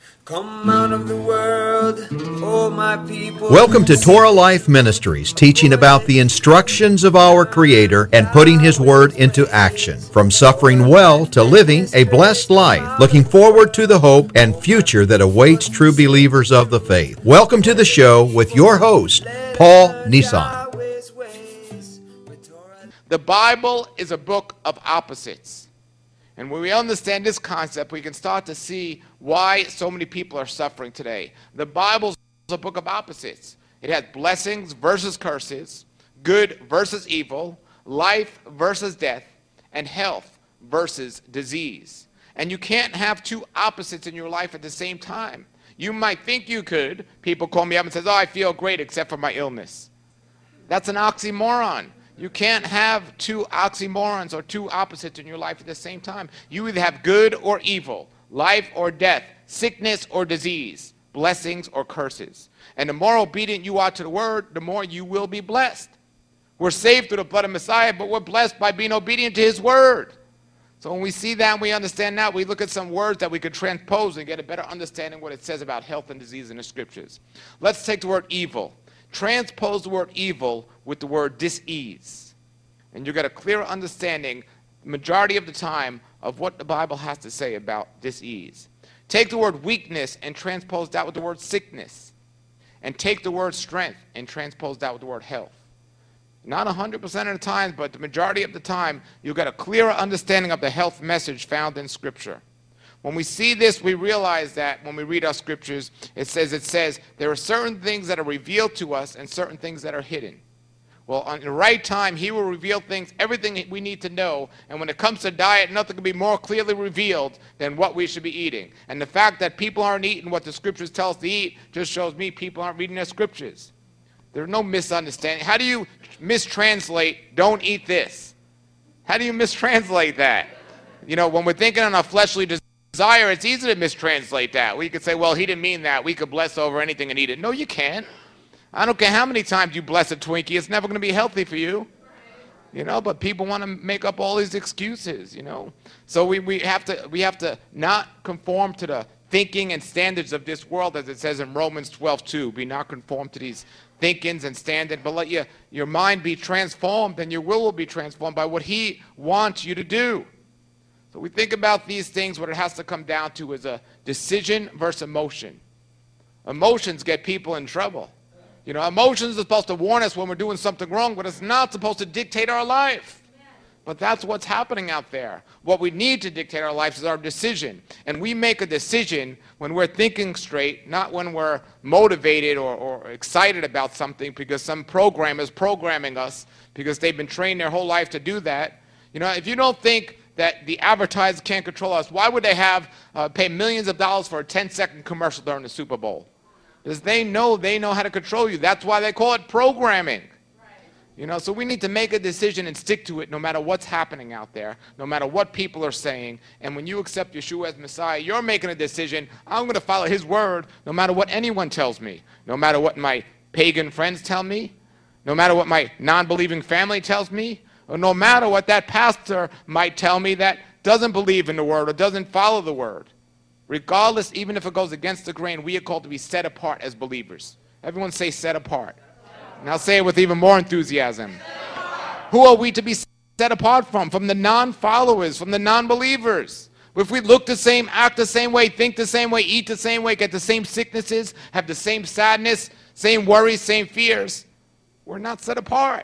Come out of the world, oh my people. Welcome to Torah Life Ministries, teaching about the instructions of our Creator and putting His Word into action. From suffering well to living a blessed life, looking forward to the hope and future that awaits true believers of the faith. Welcome to the show with your host, Paul Nissan. The Bible is a book of opposites. And when we understand this concept, we can start to see why so many people are suffering today. The Bible is a book of opposites. It has blessings versus curses, good versus evil, life versus death, and health versus disease. And you can't have two opposites in your life at the same time. You might think you could. People call me up and say, "Oh, I feel great except for my illness." That's an oxymoron. You can't have two oxymorons or two opposites in your life at the same time. You either have good or evil, life or death, sickness or disease, blessings or curses. And the more obedient you are to the word, the more you will be blessed. We're saved through the blood of Messiah, but we're blessed by being obedient to his word. So when we see that and we understand that, we look at some words that we could transpose and get a better understanding of what it says about health and disease in the scriptures. Let's take the word evil. Transpose the word evil with the word dis-ease. And you get a clearer understanding, majority of the time, of what the Bible has to say about dis-ease. Take the word weakness and transpose that with the word sickness. And take the word strength and transpose that with the word health. Not 100% of the time, but the majority of the time, you'll get a clearer understanding of the health message found in Scripture. When we see this, we realize that when we read our scriptures, it says there are certain things that are revealed to us and certain things that are hidden. Well, on the right time, he will reveal things, everything we need to know. And when it comes to diet, nothing can be more clearly revealed than what we should be eating. And the fact that people aren't eating what the scriptures tell us to eat just shows me people aren't reading their scriptures. There's no misunderstanding. How do you mistranslate, "don't eat this"? How do you mistranslate that? You know, when we're thinking on our fleshly desire, it's easy to mistranslate that. We could say, well, he didn't mean that. We could bless over anything and eat it. No, you can't. I don't care how many times you bless a Twinkie. It's never going to be healthy for you. You know, but people want to make up all these excuses, you know. So we have to not conform to the thinking and standards of this world, as it says in Romans 12:2. Be not conformed to these thinkings and standards, but let your mind be transformed, and your will be transformed by what he wants you to do. So we think about these things, what it has to come down to is a decision versus emotion. Emotions get people in trouble. You know, emotions are supposed to warn us when we're doing something wrong, but it's not supposed to dictate our life. But that's what's happening out there. What we need to dictate our lives is our decision. And we make a decision when we're thinking straight, not when we're motivated or excited about something because some program is programming us because they've been trained their whole life to do that. You know, if you don't think that the advertisers can't control us, why would they pay millions of dollars for a 10-second commercial during the Super Bowl? Because they know how to control you. That's why they call it programming. You know, so we need to make a decision and stick to it no matter what's happening out there, no matter what people are saying. And when you accept Yeshua as Messiah, you're making a decision. I'm going to follow his word no matter what anyone tells me, no matter what my pagan friends tell me, no matter what my non-believing family tells me, or no matter what that pastor might tell me that doesn't believe in the word or doesn't follow the word. Regardless, even if it goes against the grain, we are called to be set apart as believers. Everyone say set apart. And I'll say it with even more enthusiasm. Who are we to be set apart from? From the non-followers, from the non-believers. If we look the same, act the same way, think the same way, eat the same way, get the same sicknesses, have the same sadness, same worries, same fears, we're not set apart.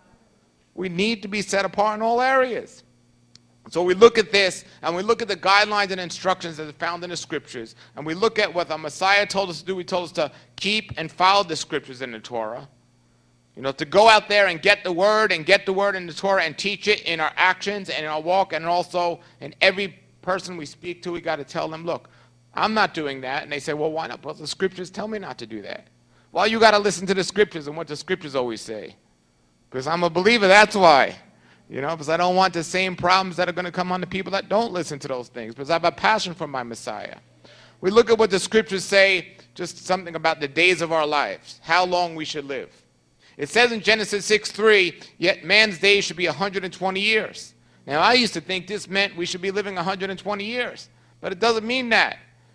We need to be set apart in all areas. So we look at this, and we look at the guidelines and instructions that are found in the scriptures, and we look at what the Messiah told us to do. He told us to keep and follow the scriptures in the Torah. You know, to go out there and get the word in the Torah and teach it in our actions and in our walk, and also in every person we speak to, we got to tell them, look, I'm not doing that. And they say, well, why not? Well, the scriptures tell me not to do that. Well, you got to listen to the scriptures and what the scriptures always say. Because I'm a believer, that's why. You know, because I don't want the same problems that are going to come on the people that don't listen to those things. Because I have a passion for my Messiah. We look at what the scriptures say, just something about the days of our lives, how long we should live. It says in Genesis 6:3, yet man's days should be 120 years. Now, I used to think this meant we should be living 120 years. But it doesn't mean that.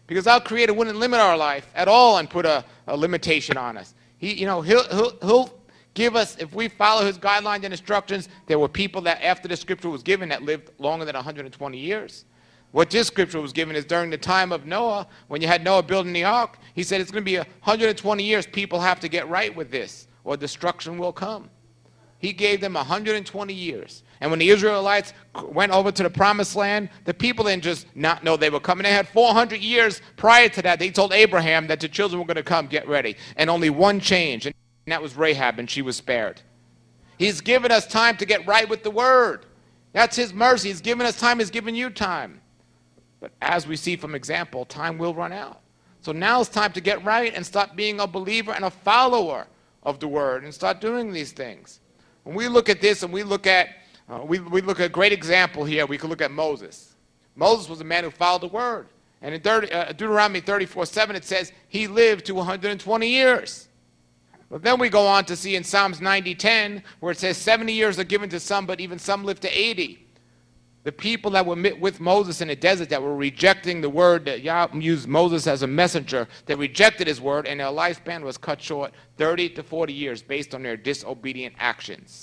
because our Creator wouldn't limit our life at all and put a limitation on us. He'll give us, if we follow his guidelines and instructions. There were people that after the scripture was given that lived longer than 120 years. What this scripture was given is during the time of Noah, when you had Noah building the ark, he said it's going to be 120 years. People have to get right with this or destruction will come. He gave them 120 years. And when the Israelites went over to the promised land, the people didn't just not know they were coming. They had 400 years prior to that. They told Abraham that the children were going to come, get ready. And only one change, and that was Rahab, and she was spared. He's given us time to get right with the word. That's his mercy. He's given us time. He's given you time. But as we see from example, time will run out. So now it's time to get right and stop being a believer and a follower of the word and start doing these things. When we look at this and we look at we look at a great example here. We could look at Moses. Moses was a man who followed the word. And in Deuteronomy 34:7 it says he lived to 120 years. But then we go on to see in Psalms 90:10 where it says 70 years are given to some, but even some live to 80. The people that were with Moses in the desert that were rejecting the word, that Yah used Moses as a messenger, they rejected his word, and their lifespan was cut short 30 to 40 years based on their disobedient actions.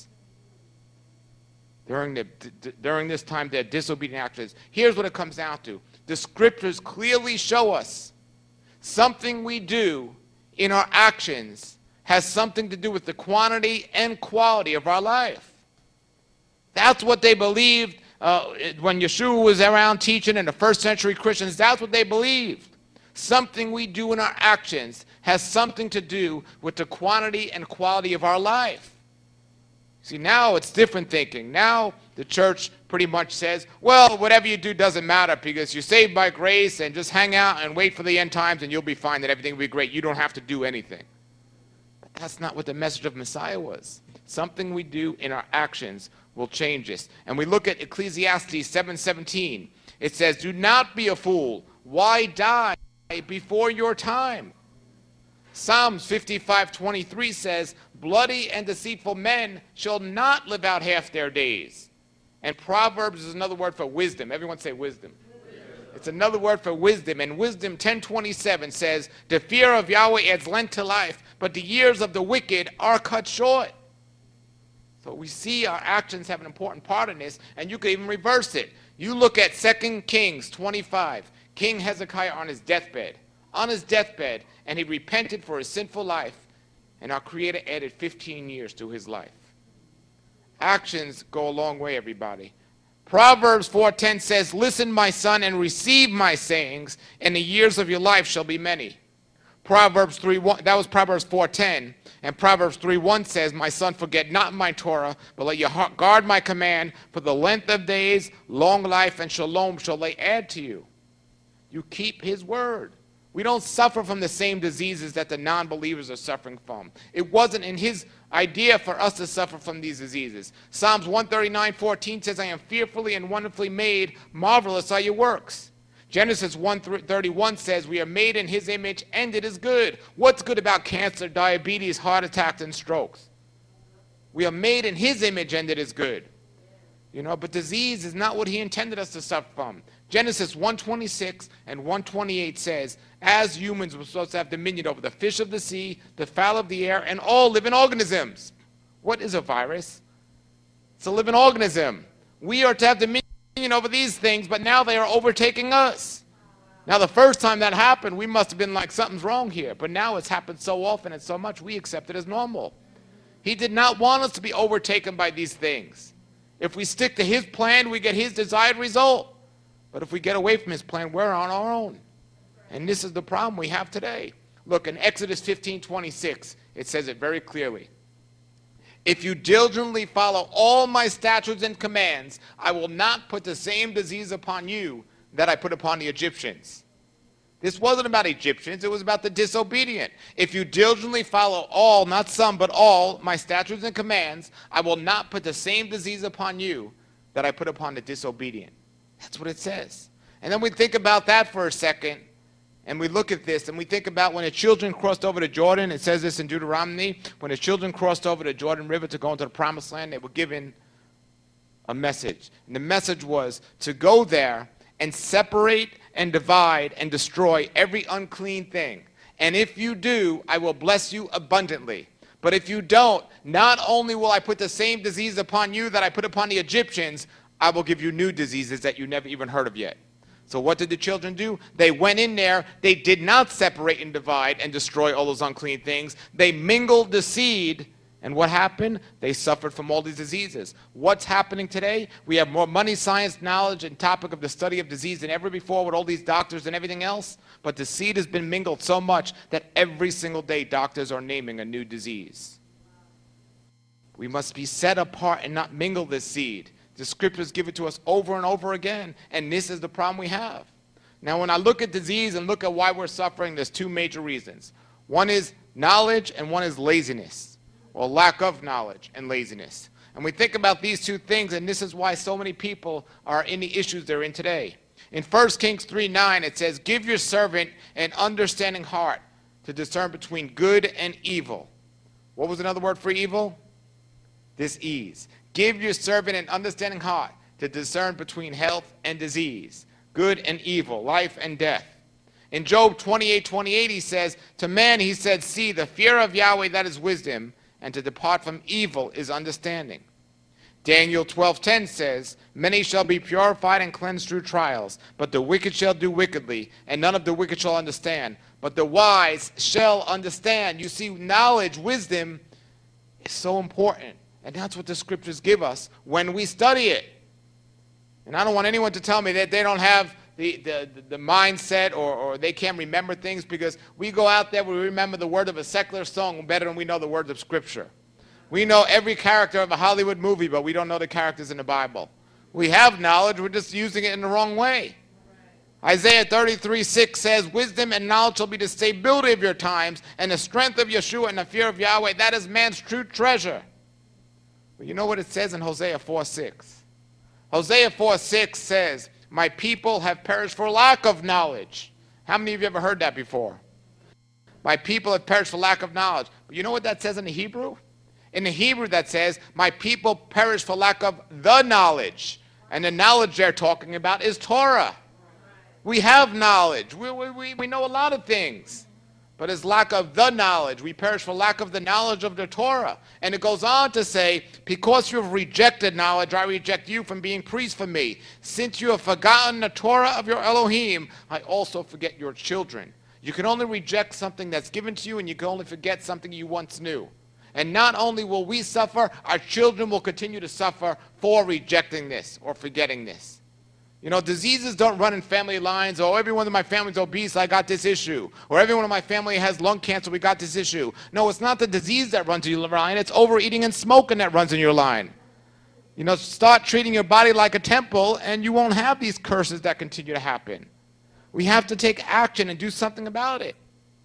During this time, their disobedient actions. Here's what it comes down to. The scriptures clearly show us something we do in our actions has something to do with the quantity and quality of our life. That's what they believed when Yeshua was around teaching in the first century Christians. That's what they believed. Something we do in our actions has something to do with the quantity and quality of our life. See, now it's different thinking. Now the church pretty much says, well, whatever you do doesn't matter because you're saved by grace and just hang out and wait for the end times and you'll be fine, that everything will be great. You don't have to do anything. But that's not what the message of Messiah was. Something we do in our actions will change this. And we look at Ecclesiastes 7:17. It says, do not be a fool. Why die before your time? Psalms 55:23 says, bloody and deceitful men shall not live out half their days. And Proverbs is another word for wisdom. Everyone say wisdom. It's another word for wisdom. And Wisdom 10:27 says, the fear of Yahweh adds length to life, but the years of the wicked are cut short. So we see our actions have an important part in this, and you could even reverse it. You look at 2 Kings 25, King Hezekiah on his deathbed, and he repented for his sinful life, and our Creator added 15 years to his life. Actions go a long way, everybody. Proverbs 4:10 says, listen, my son, and receive my sayings, and the years of your life shall be many. Proverbs 3:1, that was Proverbs 4:10, and Proverbs 3:1 says, my son, forget not my Torah, but let your heart guard my command, for the length of days, long life, and shalom shall they add to you. You keep his word. We don't suffer from the same diseases that the non-believers are suffering from. It wasn't in his idea for us to suffer from these diseases. Psalms 139:14 says, I am fearfully and wonderfully made. Marvelous are your works. Genesis 1:31 says, we are made in his image, and it is good. What's good about cancer, diabetes, heart attacks, and strokes? We are made in his image, and it is good. But disease is not what he intended us to suffer from. Genesis 1:26 and 1:28 says, as humans, we're supposed to have dominion over the fish of the sea, the fowl of the air, and all living organisms. What is a virus? It's a living organism. We are to have dominion over these things, but now they are overtaking us. Now, the first time that happened, we must have been like, something's wrong here. But now it's happened so often and so much, we accept it as normal. He did not want us to be overtaken by these things. If we stick to his plan, we get his desired result. But if we get away from his plan, we're on our own. And this is the problem we have today. Look, in Exodus 15:26, it says it very clearly. If you diligently follow all my statutes and commands, I will not put the same disease upon you that I put upon the Egyptians. This wasn't about Egyptians, it was about the disobedient. If you diligently follow all, not some, but all, my statutes and commands, I will not put the same disease upon you that I put upon the disobedient. That's what it says. And then we think about that for a second, and we look at this, and we think about when the children crossed over to Jordan. It says this in Deuteronomy. When the children crossed over the Jordan River to go into the Promised Land, they were given a message. And the message was to go there and separate and divide and destroy every unclean thing. And if you do, I will bless you abundantly. But if you don't, not only will I put the same disease upon you that I put upon the Egyptians, I will give you new diseases that you never even heard of yet. So what did the children do? They went in there. They did not separate and divide and destroy all those unclean things. They mingled the seed. And what happened? They suffered from all these diseases. What's happening today? We have more money, science, knowledge, and topic of the study of disease than ever before with all these doctors and everything else. But the seed has been mingled so much that every single day doctors are naming a new disease. We must be set apart and not mingle this seed. The scriptures give it to us over and over again, and this is the problem we have. Now, when I look at disease and look at why we're suffering, there's two major reasons. One is knowledge and one is laziness, or lack of knowledge and laziness. And we think about these two things, and this is why so many people are in the issues they're in today. In 1 Kings 3:9, it says, "Give your servant an understanding heart to discern between good and evil." What was another word for evil? Disease. Give your servant an understanding heart to discern between health and disease, good and evil, life and death. In Job 28:28, he says, "To man he said, see, the fear of Yahweh, that is wisdom, and to depart from evil is understanding." Daniel 12:10 says, "Many shall be purified and cleansed through trials, but the wicked shall do wickedly, and none of the wicked shall understand, but the wise shall understand." You see, knowledge, wisdom is so important. And that's what the scriptures give us when we study it. And I don't want anyone to tell me that they don't have the mindset or they can't remember things, because we go out there, we remember the word of a secular song better than we know the words of Scripture. We know every character of a Hollywood movie, but we don't know the characters in the Bible. We have knowledge, we're just using it in the wrong way. Isaiah 33:6 says, "Wisdom and knowledge shall be the stability of your times, and the strength of Yeshua and the fear of Yahweh, that is man's true treasure." But you know what it says in Hosea 4:6? Hosea 4:6 says, "My people have perished for lack of knowledge." How many of you ever heard that before? My people have perished for lack of knowledge. But you know what that says in the Hebrew? In the Hebrew that says, "My people perish for lack of the knowledge." And the knowledge they're talking about is Torah. We have knowledge. We know a lot of things. But it's lack of the knowledge. We perish for lack of the knowledge of the Torah. And it goes on to say, "Because you have rejected knowledge, I reject you from being priest for me. Since you have forgotten the Torah of your Elohim, I also forget your children." You can only reject something that's given to you, and you can only forget something you once knew. And not only will we suffer, our children will continue to suffer for rejecting this or forgetting this. You know, diseases don't run in family lines. "Oh, everyone in my family is obese, I got this issue." Or "Everyone in my family has lung cancer, we got this issue." No, it's not the disease that runs in your line. It's overeating and smoking that runs in your line. You know, start treating your body like a temple, and you won't have these curses that continue to happen. We have to take action and do something about it.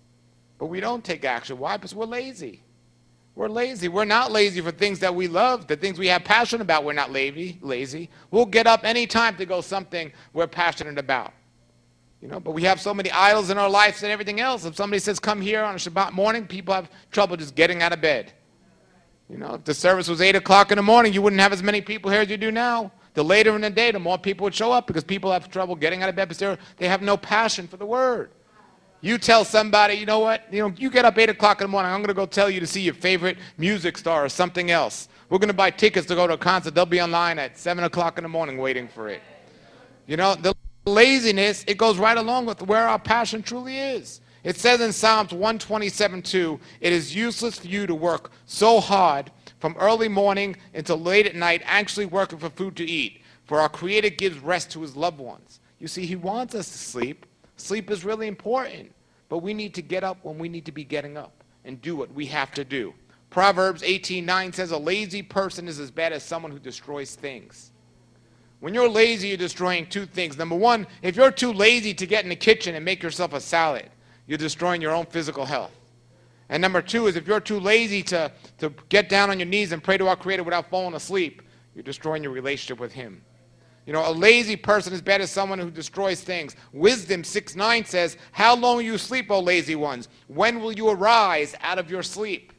But we don't take action. Why? Because we're lazy. We're lazy. We're not lazy for things that we love. The things we have passion about, we're not lazy. We'll get up any time to go something we're passionate about. You know, but we have so many idols in our lives and everything else. If somebody says, "Come here on a Shabbat morning," people have trouble just getting out of bed. You know, if the service was 8 o'clock in the morning, you wouldn't have as many people here as you do now. The later in the day, the more people would show up, because people have trouble getting out of bed because they have no passion for the Word. You tell somebody, "You know what, you get up 8 o'clock in the morning, I'm going to go tell you to see your favorite music star or something else. We're going to buy tickets to go to a concert." They'll be online at 7 o'clock in the morning waiting for it. You know, the laziness, it goes right along with where our passion truly is. It says in Psalms 127:2, "It is useless for you to work so hard from early morning until late at night, actually working for food to eat. For our Creator gives rest to his loved ones." You see, he wants us to sleep. Sleep is really important, but we need to get up when we need to be getting up and do what we have to do. Proverbs 18:9 says, "A lazy person is as bad as someone who destroys things." When you're lazy, you're destroying two things. Number one, if you're too lazy to get in the kitchen and make yourself a salad, you're destroying your own physical health. And number two is if you're too lazy to get down on your knees and pray to our Creator without falling asleep, you're destroying your relationship with Him. You know, a lazy person is bad as someone who destroys things. Wisdom 6:9 says, "How long will you sleep, O lazy ones? When will you arise out of your sleep?"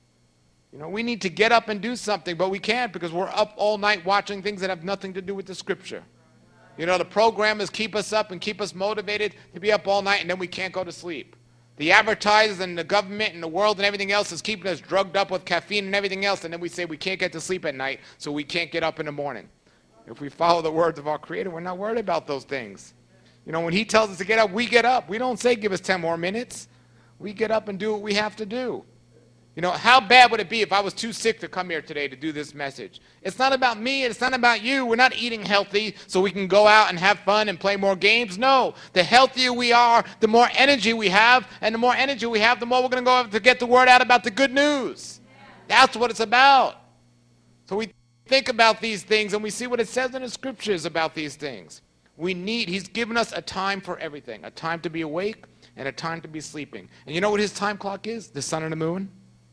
You know, we need to get up and do something, but we can't, because we're up all night watching things that have nothing to do with the Scripture. You know, the programmers keep us up and keep us motivated to be up all night, and then we can't go to sleep. The advertisers and the government and the world and everything else is keeping us drugged up with caffeine and everything else, and then we say we can't get to sleep at night, so we can't get up in the morning. If we follow the words of our Creator, we're not worried about those things. You know, when He tells us to get up, we get up. We don't say give us 10 more minutes. We get up and do what we have to do. You know, how bad would it be if I was too sick to come here today to do this message? It's not about me. It's not about you. We're not eating healthy so we can go out and have fun and play more games. No. The healthier we are, the more energy we have. And the more energy we have, the more we're going to go to get the word out about the good news. That's what it's about. So we think about these things and we see what it says in the scriptures about these things. He's given us a time for everything. A time to be awake and a time to be sleeping. And you know what His time clock is? The sun and the moon.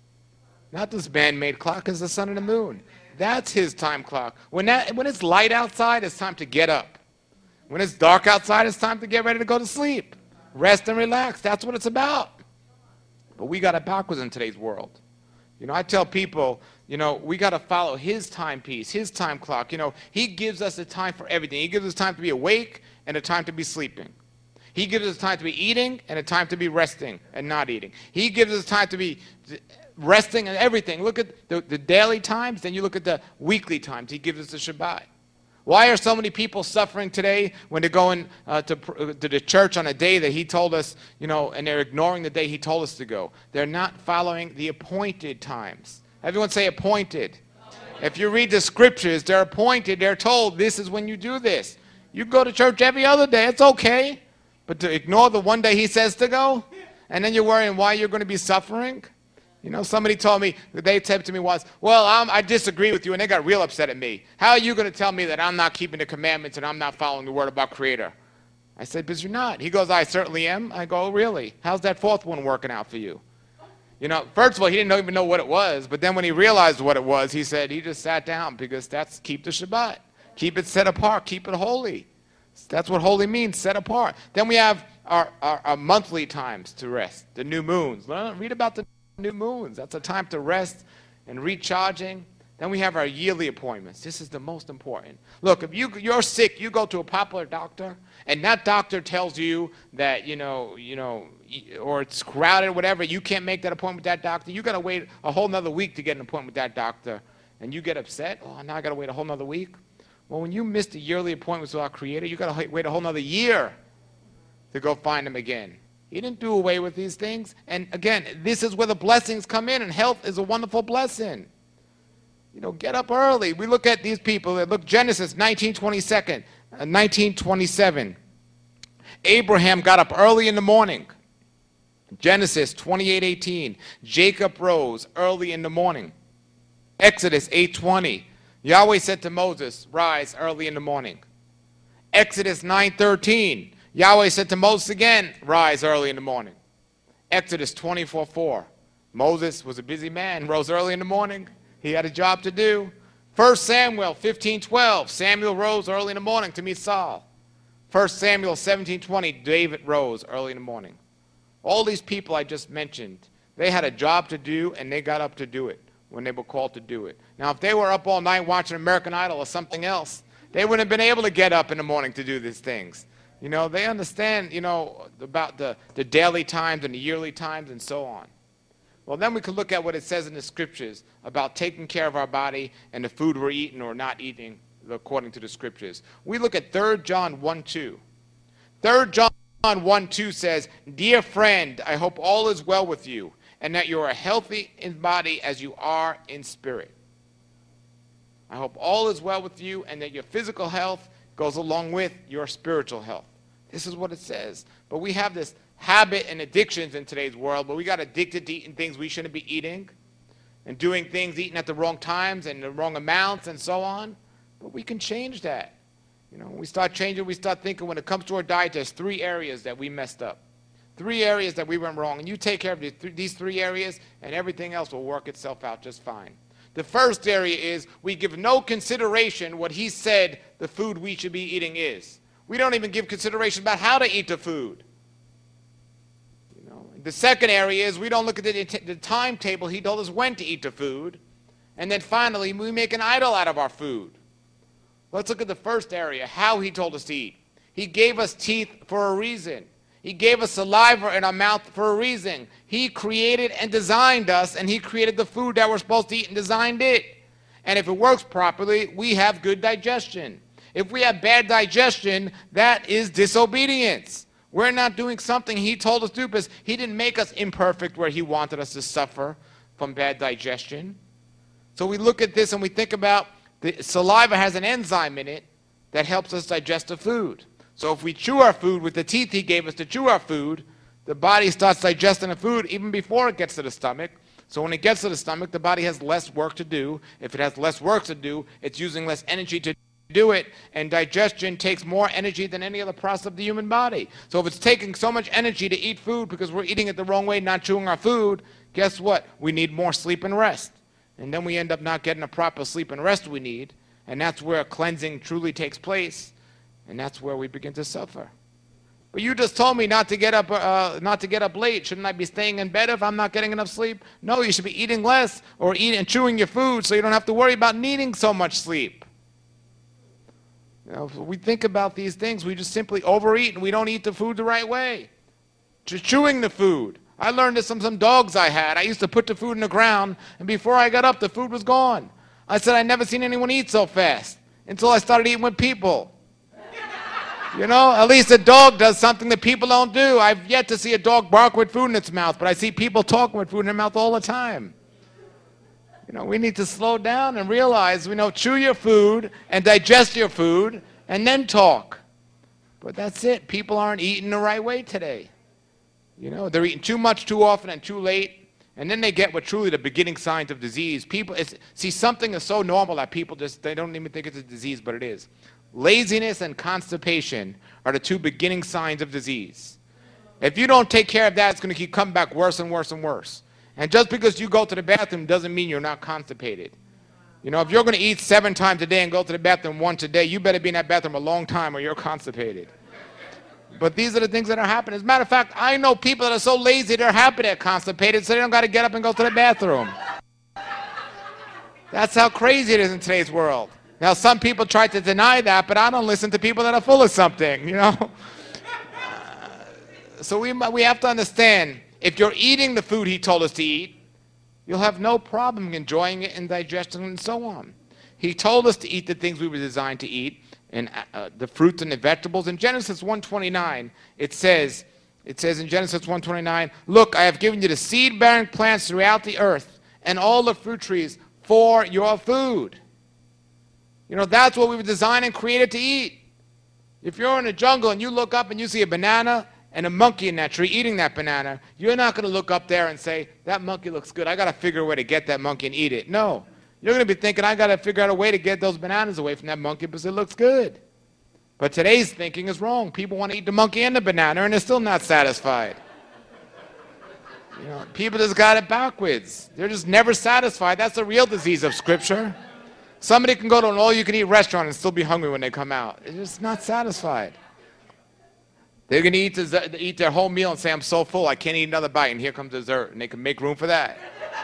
Not this man-made clock, it's the sun and the moon. That's His time clock. When it's light outside, it's time to get up. When it's dark outside, it's time to get ready to go to sleep. Rest and relax. That's what it's about. But we got it backwards in today's world. You know, I tell people, you know, we got to follow His timepiece, His time clock. You know, He gives us a time for everything. He gives us time to be awake and a time to be sleeping. He gives us time to be eating and a time to be resting and not eating. He gives us time to be resting and everything. Look at the daily times, then you look at the weekly times. He gives us the Shabbat. Why are so many people suffering today when they're going to the church on a day that He told us, you know, and they're ignoring the day He told us to go? They're not following the appointed times. Everyone say appointed. If you read the scriptures, they're appointed. They're told this is when you do this. You go to church every other day. It's okay. But to ignore the one day He says to go, and then you're worrying why you're going to be suffering? You know, somebody told me, they said to me once, well, I disagree with you, and they got real upset at me. How are you going to tell me that I'm not keeping the commandments and I'm not following the word of our Creator? I said, because you're not. He goes, I certainly am. I go, oh, really? How's that fourth one working out for you? You know, first of all, he didn't even know what it was, but then when he realized what it was, he said, he just sat down, because that's keep the Shabbat. Keep it set apart. Keep it holy. That's what holy means, set apart. Then we have our monthly times to rest, the new moons. Read about the new moons. That's a time to rest and recharging. Then we have our yearly appointments. This is the most important. Look, if you're sick, you go to a popular doctor, and that doctor tells you that, you know, or it's crowded or whatever, you can't make that appointment with that doctor. You got to wait a whole nother week to get an appointment with that doctor, and you get upset. Oh, now I got to wait a whole nother week. Well, when you miss the yearly appointments with our Creator, you got to wait a whole nother year to go find Him again. He didn't do away with these things. And again, this is where the blessings come in, and health is a wonderful blessing. You know, get up early. We look at these people. Look, Genesis 19:27. Abraham got up early in the morning. Genesis 28:18. Jacob rose early in the morning. Exodus 8:20. Yahweh said to Moses, rise early in the morning. Exodus 9:13. Yahweh said to Moses again, rise early in the morning. Exodus 24:4. Moses was a busy man, rose early in the morning. He had a job to do. 1 Samuel 15:12. Samuel rose early in the morning to meet Saul. 1 Samuel 17:20. David rose early in the morning. All these people I just mentioned, they had a job to do, and they got up to do it when they were called to do it. Now, if they were up all night watching American Idol or something else, they wouldn't have been able to get up in the morning to do these things. You know, they understand, you know, about the daily times and the yearly times and so on. Well, then we can look at what it says in the scriptures about taking care of our body and the food we're eating or not eating according to the scriptures. We look at 3 John 1:2. 3 John 1:2 says, dear friend, I hope all is well with you, and that you are healthy in body as you are in spirit. I hope all is well with you, and that your physical health goes along with your spiritual health. This is what it says. But we have this habit and addictions in today's world, but we got addicted to eating things we shouldn't be eating, and doing things, eating at the wrong times and the wrong amounts and so on. But we can change that. You know, when we start changing, we start thinking when it comes to our diet, there's 3 areas that we messed up. 3 areas that we went wrong. And you take care of these 3 areas, and everything else will work itself out just fine. The first area is we give no consideration what He said the food we should be eating is. We don't even give consideration about how to eat the food. You know, the second area is we don't look at the timetable He told us when to eat the food. And then finally, we make an idol out of our food. Let's look at the first area, how he told us to eat. He gave us teeth for a reason. He gave us saliva in our mouth for a reason. He created and designed us, and he created the food that we're supposed to eat and designed it. And if it works properly, we have good digestion. If we have bad digestion, that is disobedience. We're not doing something he told us to do because he didn't make us imperfect where he wanted us to suffer from bad digestion. So we look at this and we think about the saliva has an enzyme in it that helps us digest the food. So if we chew our food with the teeth he gave us to chew our food, the body starts digesting the food even before it gets to the stomach. So when it gets to the stomach, the body has less work to do. If it has less work to do, it's using less energy to do it, and digestion takes more energy than any other process of the human body. So if it's taking so much energy to eat food because we're eating it the wrong way, not chewing our food, guess what? We need more sleep and rest. And then we end up not getting the proper sleep and rest we need, and that's where cleansing truly takes place, and that's where we begin to suffer. But you just told me not to get up late. Shouldn't I be staying in bed if I'm not getting enough sleep? No, you should be eating less or eating and chewing your food so you don't have to worry about needing so much sleep. You know, if we think about these things, we just simply overeat and we don't eat the food the right way. Just chewing the food. I learned this from some dogs I had. I used to put the food in the ground, and before I got up, the food was gone. I said, I'd never seen anyone eat so fast until I started eating with people. You know, at least a dog does something that people don't do. I've yet to see a dog bark with food in its mouth, but I see people talking with food in their mouth all the time. You know, we need to slow down and realize, chew your food and digest your food and then talk. But that's it. People aren't eating the right way today. You know, they're eating too much too often and too late, and then they get what truly the beginning signs of disease. Something is so normal that people they don't even think it's a disease, but it is. Laziness and constipation are the two beginning signs of disease. If you don't take care of that, it's going to keep coming back worse and worse and worse. And just because you go to the bathroom doesn't mean you're not constipated. You know, if you're going to eat 7 times a day and go to the bathroom once a day, you better be in that bathroom a long time or you're constipated. But these are the things that are happening. As a matter of fact, I know people that are so lazy they're happy they're constipated, so they don't got to get up and go to the bathroom. That's how crazy it is in today's world. Now, some people try to deny that, but I don't listen to people that are full of something, you know. So we have to understand, if you're eating the food he told us to eat, you'll have no problem enjoying it and digesting it and so on. He told us to eat the things we were designed to eat, and the fruits and the vegetables. In Genesis 1:29, it says in Genesis 1:29, look, I have given you the seed-bearing plants throughout the earth and all the fruit trees for your food. You know, that's what we were designed and created to eat. If you're in a jungle and you look up and you see a banana and a monkey in that tree eating that banana, you're not going to look up there and say, that monkey looks good. I got to figure a way to get that monkey and eat it. No. You're going to be thinking, I got to figure out a way to get those bananas away from that monkey because it looks good. But today's thinking is wrong. People want to eat the monkey and the banana, and they're still not satisfied. You know, people just got it backwards. They're just never satisfied. That's the real disease of Scripture. Somebody can go to an all-you-can-eat restaurant and still be hungry when they come out. They're just not satisfied. They're going to eat their whole meal and say, I'm so full, I can't eat another bite, and here comes dessert, and they can make room for that.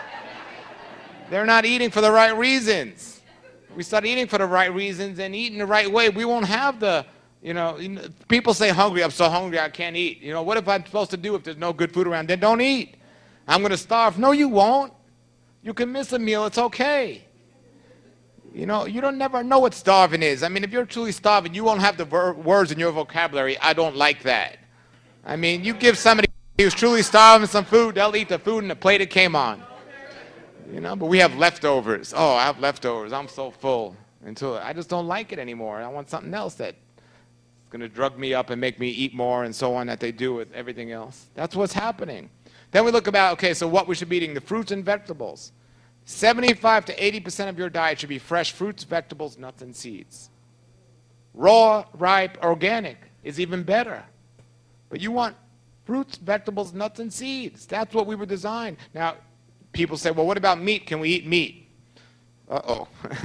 They're not eating for the right reasons. If we start eating for the right reasons and eating the right way, we won't have the, people say hungry, I'm so hungry I can't eat. You know, what if I'm supposed to do if there's no good food around? Then don't eat. I'm going to starve. No, you won't. You can miss a meal. It's okay. You know, you don't never know what starving is. I mean, if you're truly starving, you won't have the words in your vocabulary, I don't like that. I mean, you give somebody who's truly starving some food, they'll eat the food and the plate it came on. You know, but we have leftovers. Oh, I have leftovers. I'm so full. Until I just don't like it anymore. I want something else that's going to drug me up and make me eat more and so on that they do with everything else. That's what's happening. Then we look about, okay, so what we should be eating, the fruits and vegetables. 75 to 80% of your diet should be fresh fruits, vegetables, nuts, and seeds. Raw, ripe, organic is even better. But you want fruits, vegetables, nuts, and seeds. That's what we were designed. Now, people say, well, what about meat? Can we eat meat? Uh-oh.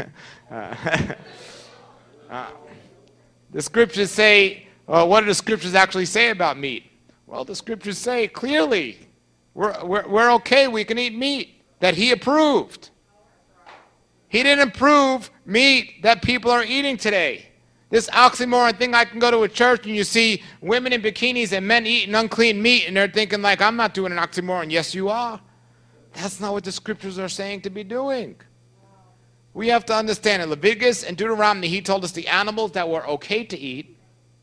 The scriptures say, what do the scriptures actually say about meat? Well, the scriptures say clearly, we're okay, we can eat meat that he approved. He didn't prove meat that people are eating today. This oxymoron thing, I can go to a church and you see women in bikinis and men eating unclean meat, and they're thinking like, I'm not doing an oxymoron. Yes, you are. That's not what the scriptures are saying to be doing. We have to understand in Leviticus and Deuteronomy, he told us the animals that were okay to eat.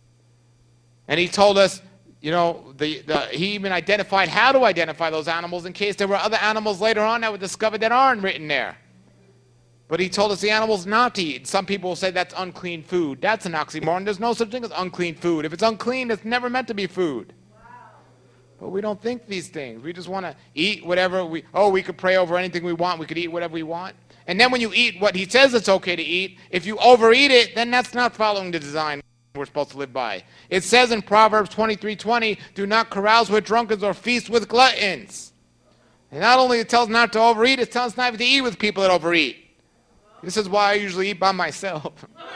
And he told us, you know, he even identified how to identify those animals in case there were other animals later on that were discovered that aren't written there. But he told us the animals not to eat. Some people will say that's unclean food. That's an oxymoron. There's no such thing as unclean food. If it's unclean, it's never meant to be food. But we don't think these things. We just want to eat whatever we could pray over anything we want. We could eat whatever we want. And then when you eat what he says it's okay to eat, if you overeat it, then that's not following the design we're supposed to live by. It says in Proverbs 23:20, do not carouse with drunkards or feast with gluttons. And not only it tells not to overeat, it tells not to eat with people that overeat. This is why I usually eat by myself.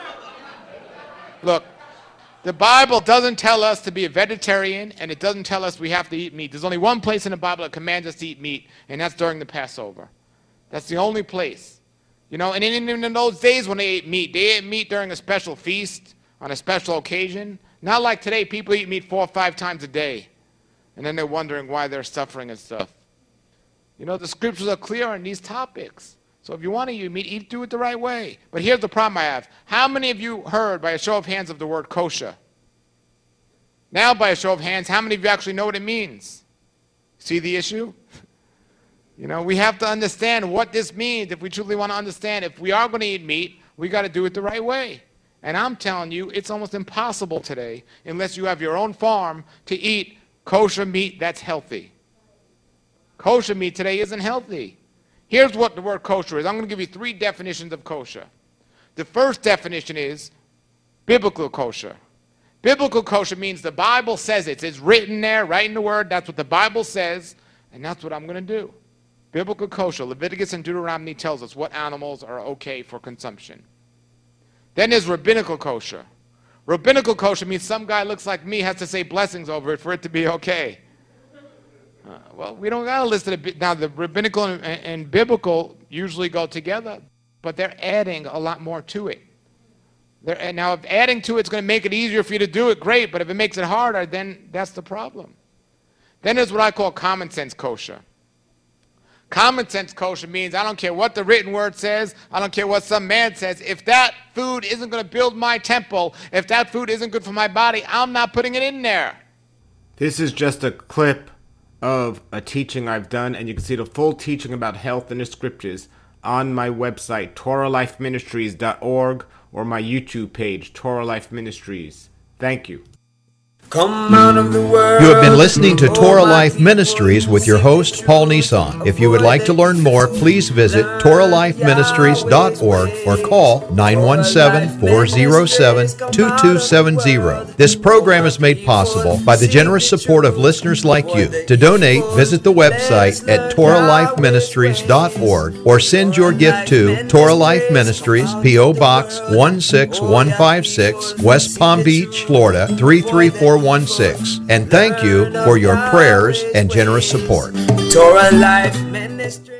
Look, the Bible doesn't tell us to be a vegetarian, and it doesn't tell us we have to eat meat. There's only one place in the Bible that commands us to eat meat, and that's during the Passover. That's the only place. You know, and in those days when they ate meat during a special feast, on a special occasion. Not like today, people eat meat 4 or 5 times a day, and then they're wondering why they're suffering and stuff. You know, the scriptures are clear on these topics. So if you want to eat meat, do it the right way. But here's the problem I have. How many of you heard, by a show of hands, of the word kosher? Now, by a show of hands, how many of you actually know what it means? See the issue? You know, we have to understand what this means if we truly want to understand. If we are going to eat meat, we got to do it the right way. And I'm telling you, it's almost impossible today, unless you have your own farm, to eat kosher meat that's healthy. Kosher meat today isn't healthy. Here's what the word kosher is. I'm going to give you 3 definitions of kosher. The first definition is biblical kosher. Biblical kosher means the Bible says it. It's written there, right in the word. That's what the Bible says, and that's what I'm going to do. Biblical kosher. Leviticus and Deuteronomy tells us what animals are okay for consumption. Then there's rabbinical kosher. Rabbinical kosher means some guy looks like me has to say blessings over it for it to be okay. Well, we don't got to list it. Now, the rabbinical and biblical usually go together, but they're adding a lot more to it. Now, if adding to it's going to make it easier for you to do it, great, but if it makes it harder, then that's the problem. Then there's what I call common sense kosher. Common sense kosher means I don't care what the written word says, I don't care what some man says. If that food isn't going to build my temple, if that food isn't good for my body, I'm not putting it in there. This is just a clip of a teaching I've done, and you can see the full teaching about health in the scriptures on my website, TorahLifeMinistries.org, or my YouTube page, Torah Life Ministries. Thank you. Come out of the world. You have been listening to Torah Life Ministries with your host, Paul Nissan. If you would like to learn more, please visit TorahLifeMinistries.org or call 917-407-2270. This program is made possible by the generous support of listeners like you. To donate, visit the website at TorahLifeMinistries.org or send your gift to Torah Life Ministries, P.O. Box 16156, West Palm Beach, Florida 33416. And thank you for your prayers and generous support. Torah Life Ministry.